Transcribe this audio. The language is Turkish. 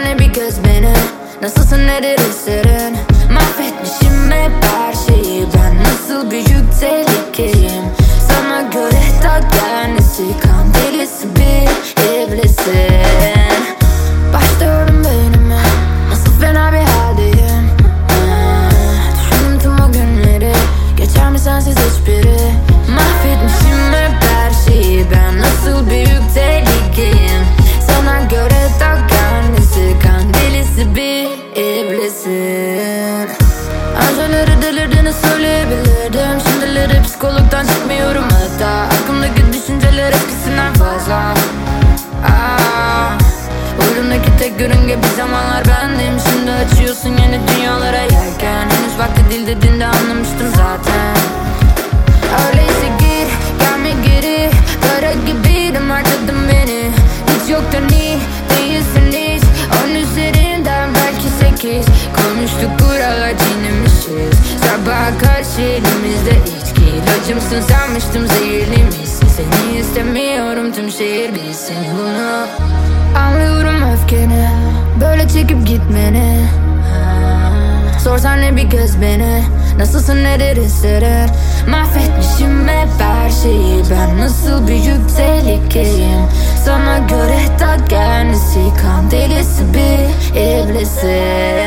ne bir göz beni, nasılsın nedir hislerin? Mahvetmişim hep her şeyi, ben nasıl büyük tehlikeyim. Sana göre tak kendisi, kan delisi bir iblisin. Başlıyorum beynime, nasıl fena bir haldeyim. Düşündüm tüm o günleri, geçer mi sensiz hiçbiri? Mahvetmişim hep her şeyi, ben nasıl büyük tehlikeyim. Sana göre tak kendisi, kan delisi bir iblisin. Önceleri delirdiğini söyleyebilirdim, şimdileri psikologdan çıkmıyorum hatta. Aklımdaki düşünceler eskisinden fazla. Uyurumdaki tek yörünge bir zamanlar bendim. Şimdi açıyorsun yeni dünyalara yelken. Henüz vakti değil dediğinde anlamıştım zaten. Öyleyse gir, gelme geri. Kara gibiydim, harcadın beni. Hiç yoktan iyi değilsin hiç. 10 üzerinden belki 8. Konuştuk kurala çiğnemişiz. Sabaha karşı elimizde içki. İlacımsın sanmıştım zehirliymişsin. Seni istemiyorum tüm şehir bilsin bunu. Anlıyorum öfkeni, böyle çekip gitmeni. Sorsan ne bir göz beni, nasılsın nedir hislerin? Mahvetmişim hep her şeyi, ben nasıl büyük tehlikeyim. Sana göre tak kendisi, kan delisi bir iblisin.